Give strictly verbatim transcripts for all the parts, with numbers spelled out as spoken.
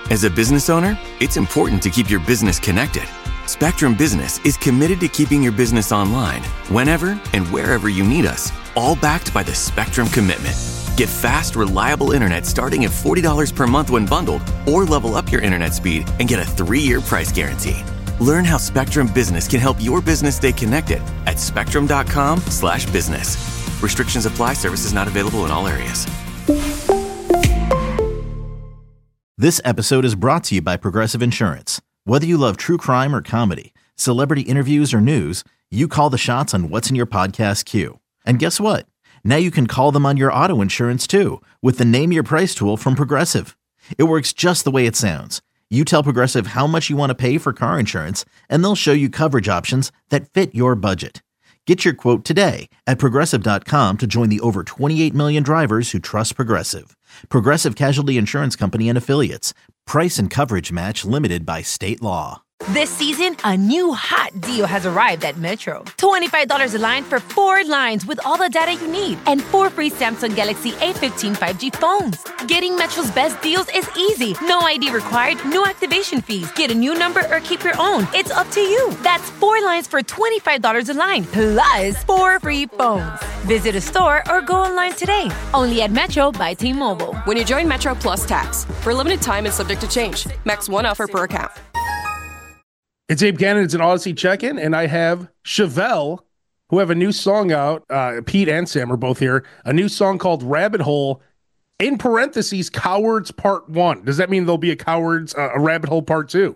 As a business owner, it's important to keep your business connected. Spectrum Business is committed to keeping your business online whenever and wherever you need us, all backed by the Spectrum Commitment. Get fast, reliable internet starting at forty dollars per month when bundled, or level up your internet speed and get a three-year price guarantee. Learn how Spectrum Business can help your business stay connected at spectrum.com slash business. Restrictions apply. Services not available in all areas. This episode is brought to you by Progressive Insurance. Whether you love true crime or comedy, celebrity interviews or news, you call the shots on what's in your podcast queue. And guess what? Now you can call them on your auto insurance too with the Name Your Price tool from Progressive. It works just the way it sounds. You tell Progressive how much you want to pay for car insurance, and they'll show you coverage options that fit your budget. Get your quote today at progressive dot com to join the over twenty-eight million drivers who trust Progressive. Progressive Casualty Insurance Company and Affiliates. Price and coverage match limited by state law. This season, a new hot deal has arrived at Metro. twenty-five dollars a line for four lines with all the data you need and four free Samsung Galaxy A fifteen five G phones. Getting Metro's best deals is easy. No I D required, no activation fees. Get a new number or keep your own. It's up to you. That's four lines for twenty-five dollars a line, plus four free phones. Visit a store or go online today. Only at Metro by T-Mobile. When you join Metro Plus Tax. For a limited time and subject to change. Max one offer per account. It's Abe Cannon. It's an Odyssey check-in, and I have Chevelle, who have a new song out. Uh, Pete and Sam are both here. A new song called Rabbit Hole, in parentheses, Cowards Part one. Does that mean there'll be a Cowards, uh, a Rabbit Hole Part two?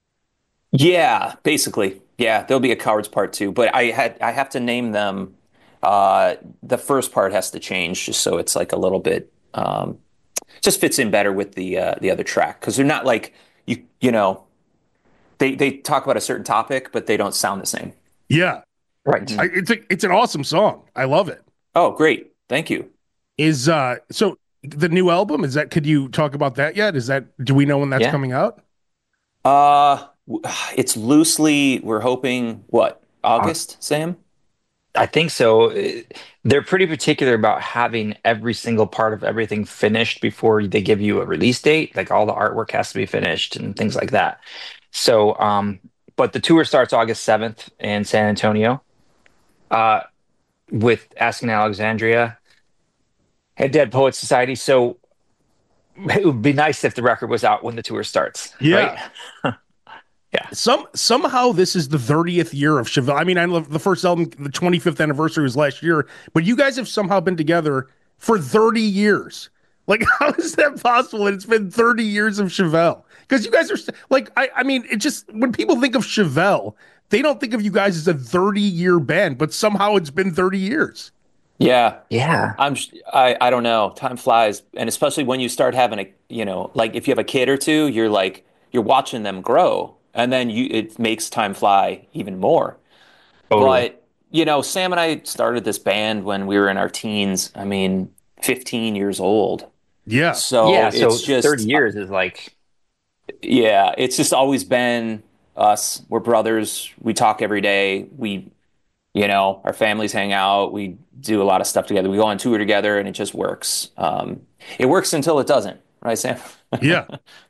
Yeah, basically. Yeah, there'll be a Cowards Part two, but I had I have to name them. Uh, the first part has to change just so it's like a little bit, um, just fits in better with the uh, the other track, because they're not like, you you know, They they talk about a certain topic, but they don't sound the same. Yeah. Right. I, it's a, it's an awesome song. I love it. Oh, great. Thank you. Is uh so the new album, is that, could you talk about that yet? Is that, do we know when that's Yeah. coming out? Uh, it's loosely, we're hoping, what, August, uh, Sam? I think so. They're pretty particular about having every single part of everything finished before they give you a release date. Like all the artwork has to be finished and things like that. So, um, but the tour starts August seventh in San Antonio, uh, with Asking Alexandria and Dead Poets Society. So it would be nice if the record was out when the tour starts. Yeah. Right? Yeah. Some somehow this is the thirtieth year of Chevelle. I mean, I love the first album, the twenty-fifth anniversary was last year, but you guys have somehow been together for thirty years. Like, how is that possible? And it's been thirty years of Chevelle. Because you guys are like, I, I mean, it just, when people think of Chevelle, they don't think of you guys as a thirty year band, but somehow it's been thirty years. Yeah. Yeah. I'm, I, I don't know. Time flies. And especially when you start having a, you know, like if you have a kid or two, you're like, you're watching them grow. And then you, it makes time fly even more. Totally. But, you know, Sam and I started this band when we were in our teens. I mean, fifteen years old. Yeah. So yeah, it's so just thirty years is like, yeah, it's just always been us. We're brothers. We talk every day. We, you know, our families hang out. We do a lot of stuff together. We go on tour together, and it just works. Um, it works until it doesn't, right, Sam? Yeah.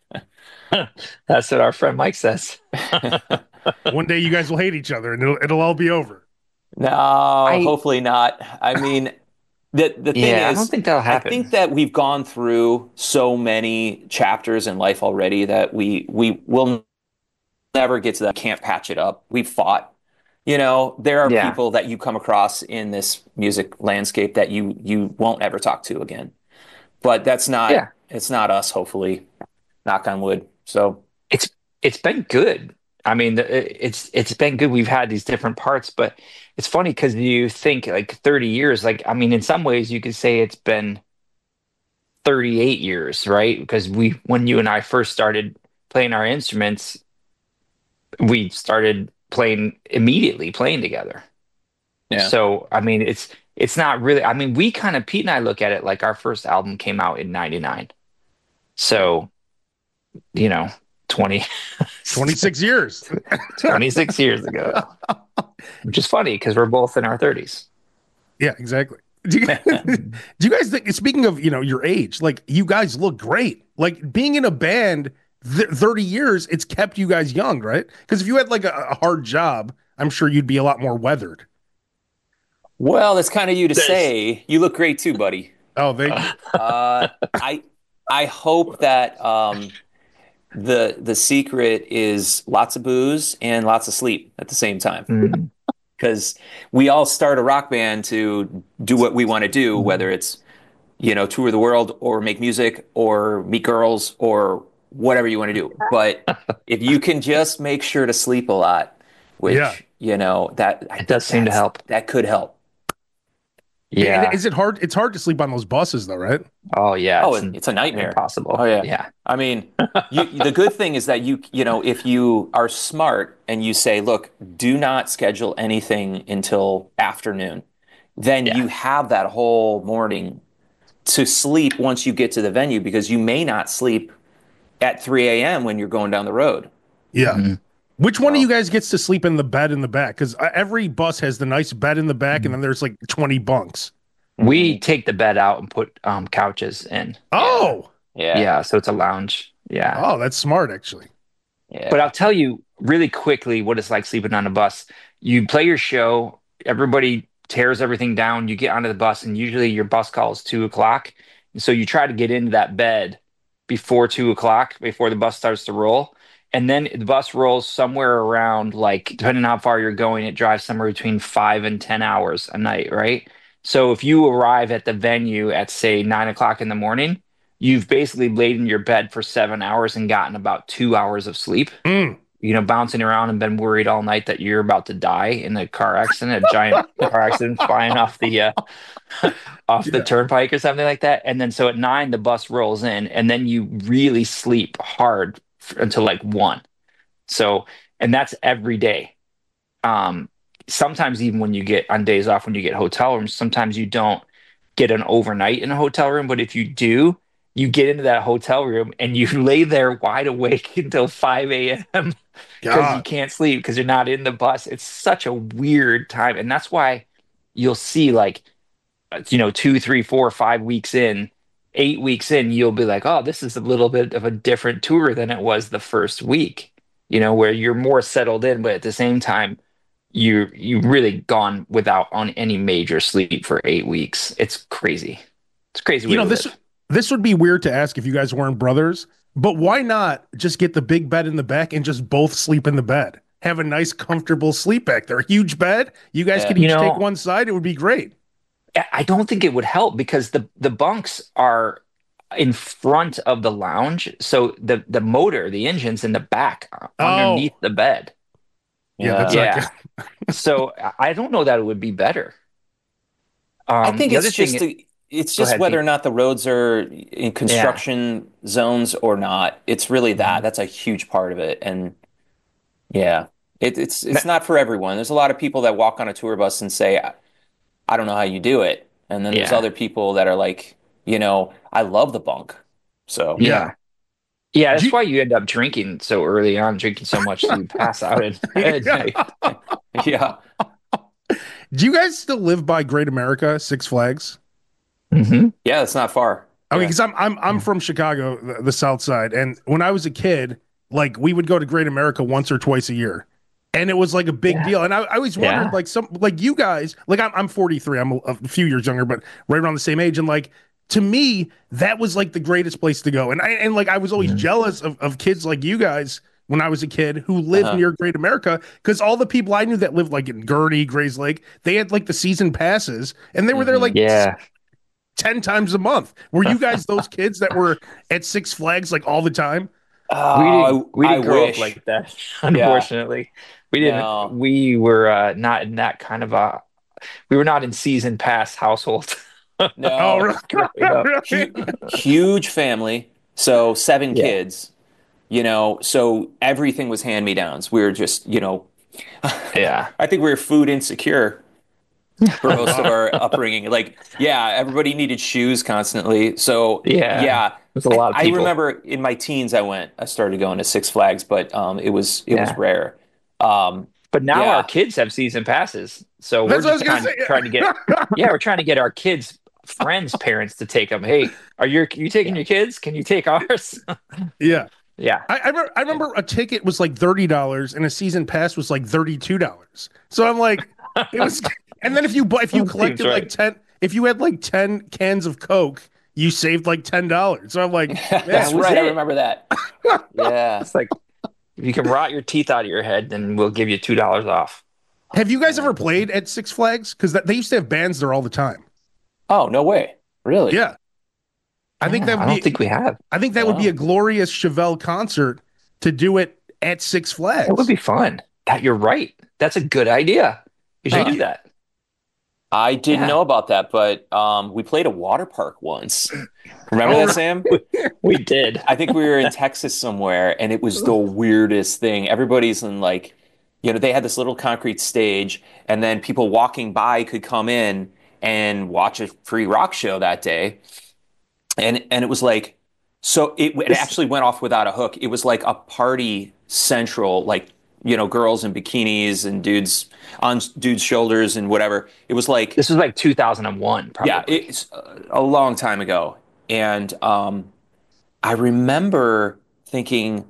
That's what our friend Mike says. One day you guys will hate each other, and it'll it'll all be over. No, I, hopefully not. I mean, the the thing yeah, is, I don't think that'll happen. I think that we've gone through so many chapters in life already that we we will never get to that. Can't patch it up. We've fought. You know, there are yeah. people that you come across in this music landscape that you you won't ever talk to again. But that's not. Yeah. It's not us. Hopefully, knock on wood. So it's it's been good. I mean, it's it's been good. We've had these different parts, but it's funny because you think like thirty years. Like, I mean, in some ways, you could say it's been thirty-eight years, right? Because we, when you and I first started playing our instruments, we started playing immediately playing together. Yeah. So, I mean, it's it's not really. I mean, we kind of Pete and I look at it like our first album came out in ninety-nine. So, you know. twenty twenty-six years twenty-six years ago, which is funny because we're both in our thirties. Yeah, exactly. Do you, do you guys think, speaking of, you know, your age, like you guys look great, like being in a band th- thirty years, it's kept you guys young, right? Because if you had like a, a hard job, I'm sure you'd be a lot more weathered. Well, that's kind of you to There's- say. You look great too, buddy. Oh, thank you. Uh, I I hope that um, the the secret is lots of booze and lots of sleep at the same time. Mm. Because we all start a rock band to do what we want to do, whether it's, you know, tour the world or make music or meet girls or whatever you want to do. But if you can just make sure to sleep a lot, which, Yeah. you know, that It does seem to that's- help. That could help. Yeah. Is it hard? It's hard to sleep on those buses, though, right? Oh yeah. Oh, It's, it's a nightmare. impossible. Oh, yeah. Yeah. I mean, you, the good thing is that you, you know, if you are smart and you say, look, do not schedule anything until afternoon, then Yeah. you have that whole morning to sleep once you get to the venue, because you may not sleep at three a.m. when you're going down the road. Yeah. Mhm. Which one of Well- you guys gets to sleep in the bed in the back? Because every bus has the nice bed in the back, and then there's like twenty bunks. We take the bed out and put um, couches in. Oh, Yeah. Yeah. So it's a lounge. Yeah. oh, that's smart, actually. Yeah. But I'll tell you really quickly what it's like sleeping on a bus. You play your show, everybody tears everything down, you get onto the bus, and usually your bus call is two o'clock. So you try to get into that bed before two o'clock, before the bus starts to roll. And then the bus rolls somewhere around, like, depending on how far you're going, it drives somewhere between five and ten hours a night, right? So if you arrive at the venue at, say, nine o'clock in the morning, you've basically laid in your bed for seven hours and gotten about two hours of sleep, Mm. you know, bouncing around and been worried all night that you're about to die in a car accident, a giant car accident flying off the uh, off the Yeah. turnpike or something like that. And then so at nine, the bus rolls in, and then you really sleep hard f- until like one. So, and that's every day. Um, sometimes even when you get on days off, when you get hotel rooms, sometimes you don't get an overnight in a hotel room, but if you do, you get into that hotel room and you lay there wide awake until five a.m. because you God. can't sleep because you're not in the bus. It's such a weird time. And that's why you'll see, like, uh, you know, two, three, four, five weeks in, eight weeks in, you'll be like, oh, this is a little bit of a different tour than it was the first week, you know, where you're more settled in, but at the same time, you you really gone without on any major sleep for eight weeks. It's crazy. It's crazy. You way know, to this live. this would be weird to ask if you guys weren't brothers, but why not just get the big bed in the back and just both sleep in the bed? Have a nice, comfortable sleep back there. A huge bed. You guys Yeah. could each You know- take one side. It would be great. I I don't think it would help because the the bunks are in front of the lounge, so the the motor, the engine's in the back uh, Oh. underneath the bed. Yeah, that's Yeah. not good. So I I don't know that it would be better. Um, I think the it's other thing- just the, it's Go just ahead, whether Pete. or not the roads are in construction zones or not. It's really that. Mm-hmm. That's a huge part of it. And yeah, it, it's it's not for everyone. There's a lot of people that walk on a tour bus and say, I, I don't know how you do it. And then there's Yeah. other people that are like, you know, I love the bunk. So yeah. Yeah, that's Do you- why you end up drinking so early on, drinking so much that you pass out at, at night. yeah. Do you guys still live by Great America, Six Flags? hmm Yeah, it's not far. I mean, Yeah. because I'm I'm I'm from Chicago, the, the South Side, and when I was a kid, like we would go to Great America once or twice a year, and it was like a big Yeah. deal. And I, I always wondered, Yeah. like some like you guys, like I'm I'm forty-three, I'm a, a few years younger, but right around the same age, and like to me, that was like the greatest place to go. And I and like I was always Mhm. jealous of, of kids like you guys when I was a kid who lived Uh-huh. near Great America, because all the people I knew that lived like in Gurney, Grays Lake, they had like the season passes, and they were there Mhm. like Yeah. ten times a month. Were you guys those kids that were at Six Flags like all the time? We Oh, didn't, we I didn't grow wish. up like that, unfortunately. We didn't. No. We were uh, not in that kind of a. We were not in season pass household. No. Oh, really? Hu- huge family, so seven Yeah. kids, you know, so everything was hand-me-downs. We were just, you know, Yeah. I think we were food insecure for most of our upbringing. Like, yeah, everybody needed shoes constantly. So, Yeah. yeah. There's a lot of I, I people. remember in my teens, I went, I started going to Six Flags, but um, it was it was Yeah. rare. Um, But now Yeah. our kids have season passes, so That's we're what I was just gonna trying, say. trying to get. Yeah, we're trying to get our kids' friends' parents to take them. Hey, are you you taking your kids? Can you take ours? Yeah. Yeah. I, I, remember, I remember a ticket was like thirty dollars and a season pass was like thirty-two dollars. So I'm like, it was, and then if you if you collected right. like ten, if you had like ten cans of Coke, you saved like ten dollars. So I'm like, That's yeah, right. it. I remember that. Yeah. It's like, if you can rot your teeth out of your head, then we'll give you two dollars off. have you guys ever played at Six Flags? Because they used to have bands there all the time. Oh, no way. Really? Yeah. I think that would I be, don't think we have. I think that would be Wow. a glorious Chevelle concert to do it at Six Flags. It would be fun. That you're right. That's a good idea. You should Huh. do that. I didn't Yeah. know about that, but um, we played a water park once. Remember Oh, that, Sam? We did. I think we were in Texas somewhere, and it was the weirdest thing. Everybody's in like, you know, they had this little concrete stage, and then people walking by could come in and watch a free rock show that day. And and it was like, so it, it actually went off without a hook. It was like a party central, like, you know, girls in bikinis and dudes on dudes' shoulders and whatever. It was like, This was like two thousand one, probably. yeah, it's a long time ago. And um, I remember thinking,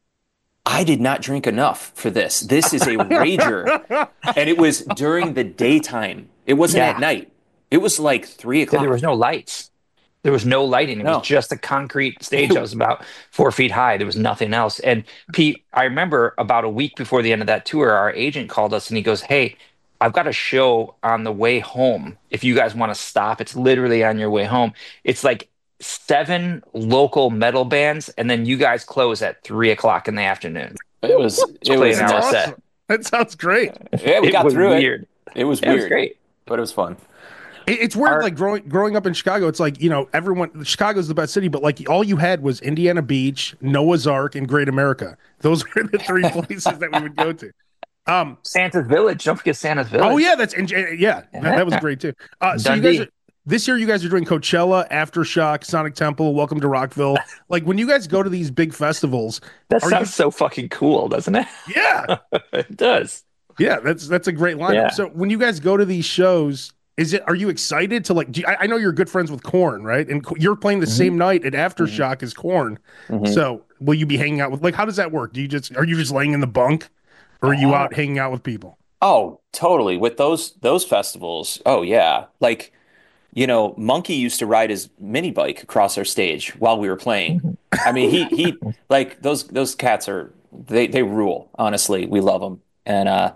I did not drink enough for this. This is a rager. And it was during the daytime. It wasn't Yeah. at night. It was like three Yeah, o'clock. there was no lights. There was no lighting. It No. was just a concrete stage that was about four feet high. There was nothing else. And Pete, I remember about a week before the end of that tour, our agent called us and he goes, "Hey, I've got a show on the way home. If you guys want to stop, it's literally on your way home. It's like seven local metal bands, and then you guys close at three o'clock in the afternoon." It was, it play was an hour nuts. set. That sounds great. Yeah, we It got was through weird. it. It was It weird. was great. But it was fun. It- It's weird, Our- like growing growing up in Chicago. It's like, you know, everyone. Chicago's the best city, but like all you had was Indiana Beach, Noah's Ark, and Great America. Those were the three places that we would go to. Um. Santa's Village. Don't forget Santa's Village. Oh yeah, that's and, yeah, that, that was great too. Uh, so you guys Dundee. are, this year you guys are doing Coachella, Aftershock, Sonic Temple, Welcome to Rockville. Like when you guys go to these big festivals, That are sounds you- so fucking cool, doesn't it? yeah, It does. yeah, that's that's a great lineup. Yeah. So when you guys go to these shows, is it are you excited to like? Do you, I, I know you're good friends with Korn, right? And Co- you're playing the Mm-hmm. same night at Aftershock as Korn. Mhm. So will you be hanging out with like? How does that work? Do you just are you just laying in the bunk, or are you Uh, out hanging out with people? Oh, totally. With those those festivals, oh yeah. Like, you know, Monkey used to ride his mini bike across our stage while we were playing. I mean, he he like those those cats are they they rule. Honestly, we love them. And uh,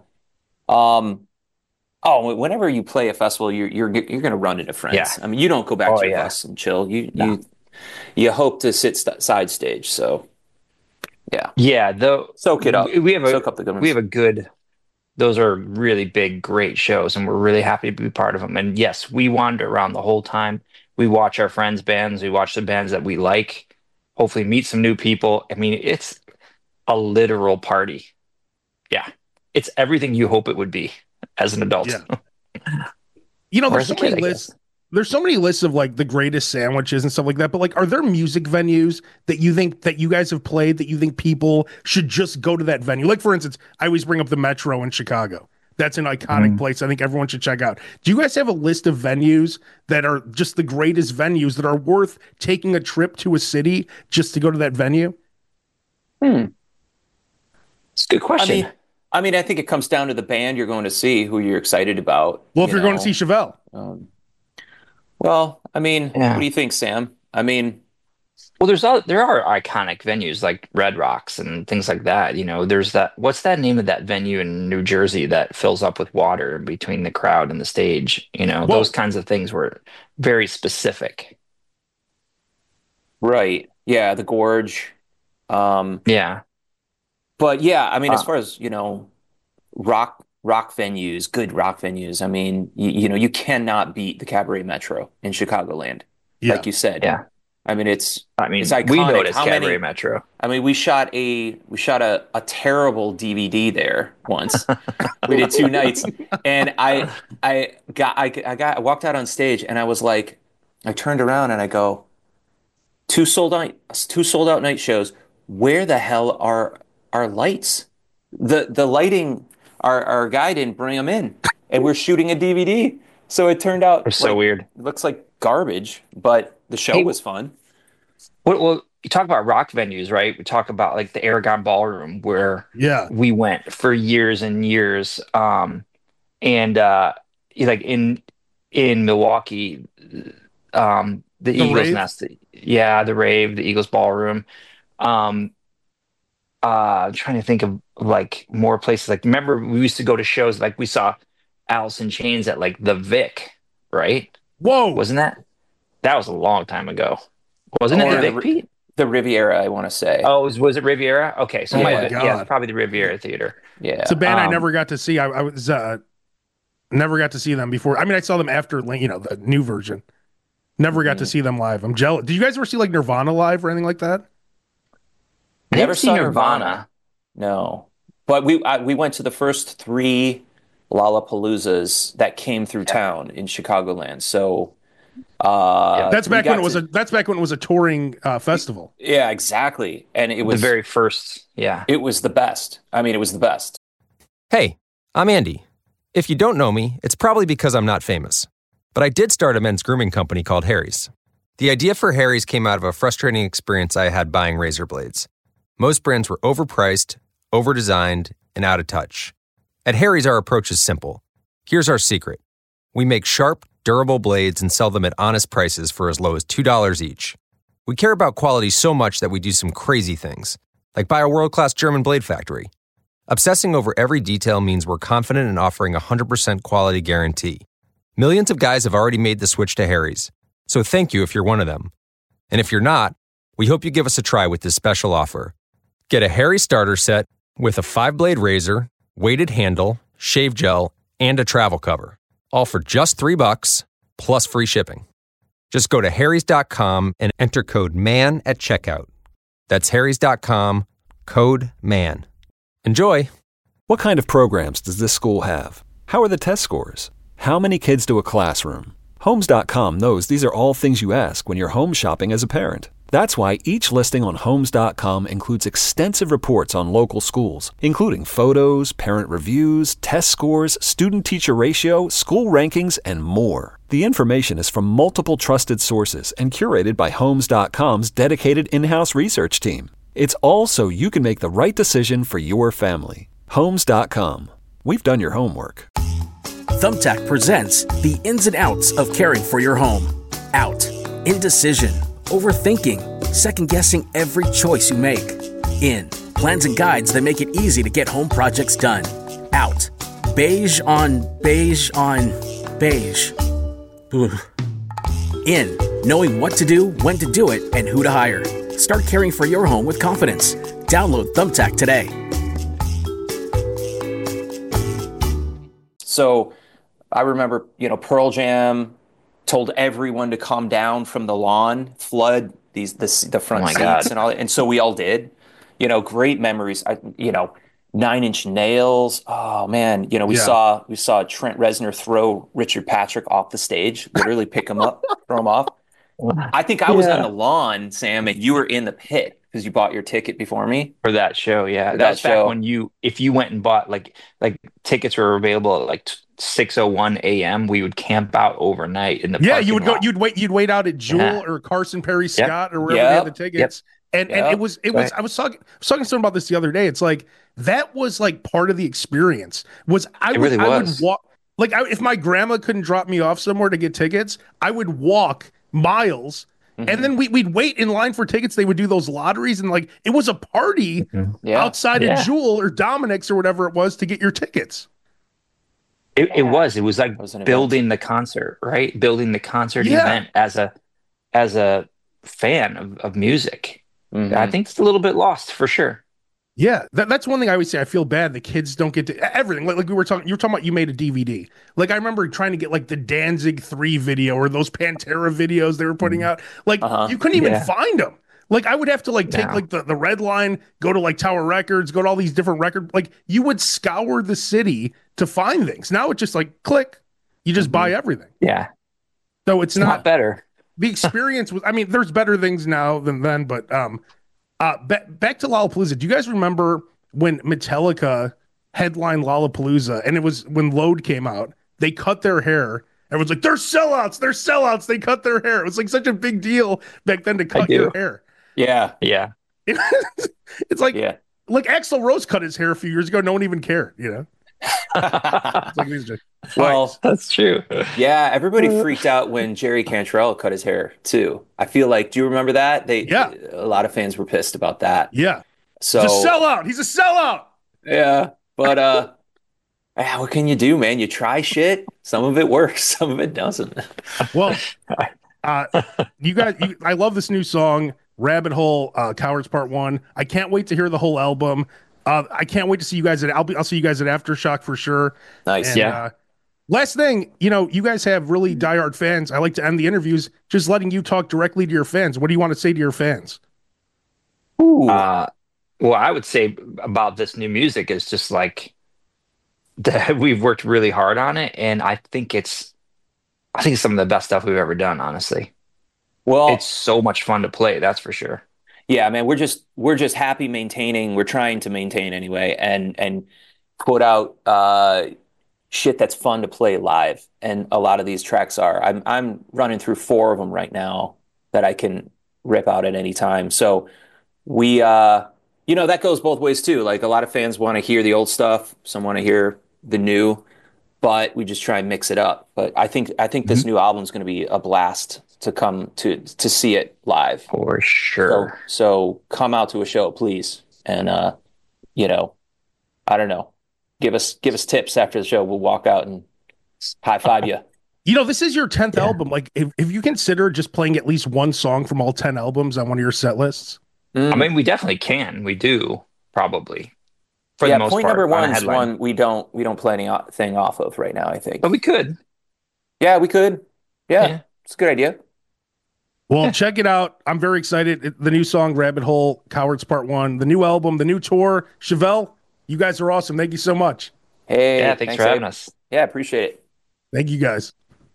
um, oh, whenever you play a festival, you're you're you're gonna run into friends. Yeah. I mean, you don't go back Oh, to your yeah. bus and chill. You No. you you hope to sit st side stage. So yeah, Yeah, though soak it up. we- we have a soak up the good ones. we have a good. Those are really big, great shows, and we're really happy to be part of them. And yes, we wander around the whole time. We watch our friends' bands. We watch the bands that we like. Hopefully, meet some new people. I mean, it's a literal party. Yeah, it's everything you hope it would be as an adult. Yeah. You know, Or there's as so a kid, many I lists. There's so many lists of like the greatest sandwiches and stuff like that. But like, are there music venues that you think that you guys have played that you think people should just go to that venue? Like, for instance, I always bring up the Metro in Chicago. That's an iconic place. I think everyone should check out. Do you guys have a list of venues that are just the greatest venues that are worth taking a trip to a city just to go to that venue? It's a good I question. mean, I mean, I think it comes down to the band you're going to see, who you're excited about. Well, if you you're going to know. see Chevelle, Um, well, I mean, Yeah. what do you think, Sam? I mean, Well, there's all, there are iconic venues like Red Rocks and things like that. You know, there's that. What's that name of that venue in New Jersey that fills up with water between the crowd and the stage? You know, Whoa. those kinds of things were very specific. right. Yeah, the Gorge. Um, Yeah. but yeah, I mean, as Uh, far as, you know, rock rock venues, good rock venues, I mean, you, you know, you cannot beat the Cabaret Metro in Chicagoland, yeah, like you said. Yeah. I mean, it's I mean, It's we iconic. noticed How Cabaret many- Metro. I mean, we shot a we shot a, a terrible D V D there once. We did two nights, and I I got I, I got I walked out on stage, and I was like, I turned around and I go, two sold out two sold out night shows. Where the hell are our lights? The the lighting, our our guy didn't bring them in, and we're shooting a D V D. So it turned out They're so like- weird. It looks like garbage, but the show Hey, was fun. What, well, you talk about rock venues, right? We talk about like the Aragon Ballroom where Yeah. we went for years and years. Um, and uh, like in in Milwaukee, um, the, The Eagles Rave? Nest, yeah, the Rave, the Eagles Ballroom. Um, uh, I'm trying to think of like more places. Like, remember we used to go to shows, like we saw Alice in Chains at like the Vic, right? Whoa. Wasn't that? That was a long time ago. Wasn't Or it the the Vic, Ri- Pete? the Riviera, I want to say. Oh, was, was it Riviera? Okay, so Oh my my yeah, God. it's probably the Riviera Theater. Yeah. It's a band I Um, never got to see. I, I was uh, never got to see them before. I mean, I saw them after, like, you know, the new version. Never got to see them live. I'm jealous. Did you guys ever see like Nirvana live or anything like that? I Never didn't see saw Nirvana. Nirvana. No, but we I, we went to the first three Lollapaloozas that came through town in Chicagoland. So uh, That's we back when got it was to- a that's back when it was a touring uh, festival. yeah, exactly, and it The was very first, yeah. it was the best. I mean, it was the best. Hey, I'm Andy. If you don't know me, it's probably because I'm not famous. But I did start a men's grooming company called Harry's. The idea for Harry's came out of a frustrating experience I had buying razor blades. Most brands were overpriced, overdesigned, and out of touch. At Harry's, our approach is simple. Here's our secret. We make sharp, durable blades and sell them at honest prices for as low as two dollars each. We care about quality so much that we do some crazy things, like buy a world-class German blade factory. Obsessing over every detail means we're confident in offering a one hundred percent quality guarantee. Millions of guys have already made the switch to Harry's, so thank you if you're one of them. And if you're not, we hope you give us a try with this special offer. Get a Harry starter set with a five-blade razor, weighted handle, shave gel, and a travel cover, all for just three bucks plus free shipping. Just go to harrys dot com and enter code MAN at checkout. That's harrys dot com, code MAN. Enjoy! What kind of programs does this school have? How are the test scores? How many kids do a classroom? Homes dot com knows these are all things you ask when you're home shopping as a parent. That's why each listing on Homes dot com includes extensive reports on local schools, including photos, parent reviews, test scores, student-teacher ratio, school rankings, and more. The information is from multiple trusted sources and curated by Homes dot com's dedicated in-house research team. It's all so you can make the right decision for your family. Homes dot com. We've done your homework. Thumbtack presents the ins and outs of caring for your home. Out. Indecision. Overthinking. Second-guessing every choice you make. In. Plans and guides that make it easy to get home projects done. Out. Beige on beige on beige. Ugh. In. Knowing what to do, when to do it, and who to hire. Start caring for your home with confidence. Download Thumbtack today. So I remember, you know, Pearl Jam told everyone to calm down from the lawn, flood these the, the front Oh my seats God. and all, and so we all did. You know, great memories. I, you know, Nine Inch Nails. Oh man, you know, we Yeah. saw we saw Trent Reznor throw Richard Patrick off the stage, literally pick him up, throw him off. I think I was Yeah. on the lawn, Sam, and you were in the pit because you bought your ticket before me. For that show, yeah. For That that was back show. when you, if you went and bought like, like tickets were available at like six oh one a.m., we would camp out overnight in the Yeah, parking you would go. lot. You'd wait. You'd wait out at Jewel Yeah. or Carson Perry Scott or wherever they Yep. had the tickets. And and Yep. it was it was. Right. I was talking I was talking to someone about this the other day. It's like that was like part of the experience. Was I It would really I was. would walk like I, if my grandma couldn't drop me off somewhere to get tickets, I would walk miles. Mm-hmm. And then we, we'd wait in line for tickets. They would do those lotteries, and like it was a party Yeah. outside Yeah. of Jewel or Dominic's or whatever it was to get your tickets. It, it was. It was like It was an event. building the concert, right? Building the concert Yeah. event as a as a fan of, of music. Mhm. I think it's a little bit lost for sure. Yeah, that, that's one thing I always say. I feel bad the kids don't get to everything. Like, like we were talking, you were talking about you made a D V D. Like I remember trying to get like the Danzig three video or those Pantera videos they were putting out. Like Uh-huh. you couldn't even Yeah. find them. Like I would have to like take No. like the, the red line, go to like Tower Records, go to all these different record. Like you would scour the city to find things. Now it's just like click, you just buy everything. Yeah, So it's it's not not better. the experience was. I mean, there's better things now than then, but um, uh, ba- back to Lollapalooza. Do you guys remember when Metallica headlined Lollapalooza, and it was when Load came out? They cut their hair. Everyone's like, "They're sellouts! They're sellouts!" They cut their hair. It was like such a big deal back then to cut do. your hair. Yeah. Yeah. It's like, Yeah. like Axl Rose cut his hair a few years ago. No one even cared, you know? It's like these are- Well, That's true. yeah, everybody freaked out when Jerry Cantrell cut his hair too. I feel like, do you remember that? They, Yeah. a lot of fans were pissed about that. yeah. So He's a sellout. He's a sellout. yeah, but uh, ah, what can you do, man? You try shit. Some of it works, some of it doesn't. Well, uh, you guys, you, I love this new song, Rabbit Hole, uh, Cowards Part One. I can't wait to hear the whole album. Uh, I can't wait to see you guys at. I'll be. I'll see you guys at Aftershock for sure. Nice. And, Yeah. Uh, last thing, you know, you guys have really diehard fans. I like to end the interviews just letting you talk directly to your fans. What do you want to say to your fans? Ooh. Uh, well, I would say about this new music is just like that we've worked really hard on it, and I think it's, I think it's some of the best stuff we've ever done. Honestly, well, it's so much fun to play. That's for sure. yeah, man, we're just we're just happy maintaining. We're trying to maintain anyway, and and put out uh, shit that's fun to play live. And a lot of these tracks are. I'm I'm running through four of them right now that I can rip out at any time. So we, uh, you know, that goes both ways too. Like a lot of fans want to hear the old stuff, some want to hear the new, but we just try and mix it up. But I think I think this new album is going to be a blast to come to to see it live. For sure. So, so come out to a show, please, and uh, you know, I don't know, give us give us tips after the show. We'll walk out and high five you. You know, this is your tenth album. Like, if, if you consider just playing at least one song from all ten albums on one of your set lists. Mm. I mean, we definitely can. We do probably. For yeah, the most point part, number on a one is headline. one we don't we don't play anything off of right now. I think, But we could. yeah, we could. Yeah, Yeah. it's a good idea. Well, check it out. I'm very excited. It- The new song, Rabbit Hole, Cowards Part One, the new album, the new tour. Chevelle, you guys are awesome. Thank you so much. Hey, Yeah, thanks, for having Abe. us. Yeah, appreciate it. Thank you guys.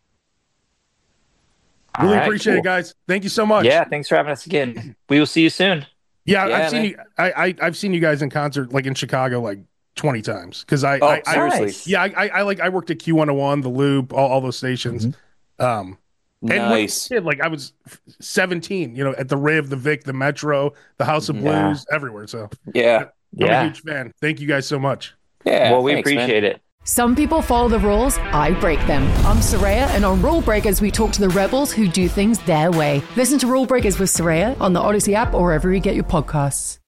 All Really right, appreciate it, cool. guys. Thank you so much. Yeah, thanks for having us again. We will see you soon. Yeah, Yeah, I've seen man. you. I, I I've seen you guys in concert, like in Chicago, like twenty times. Because I, Oh, I, I seriously? Nice. yeah, I, I, I like I worked at Q one oh one, the Loop, all, all those stations. Um, and when I was Nice. a kid, like I was seventeen, you know, at the Riv, the Vic, the Metro, the House of Yeah. Blues, everywhere. So Yeah, I'm a Yeah. huge fan. Thank you guys so much. yeah. Well, we thanks, man. appreciate it. Some people follow the rules, I break them. I'm Soraya, and on Rule Breakers, we talk to the rebels who do things their way. Listen to Rule Breakers with Soraya on the Odyssey app or wherever you get your podcasts.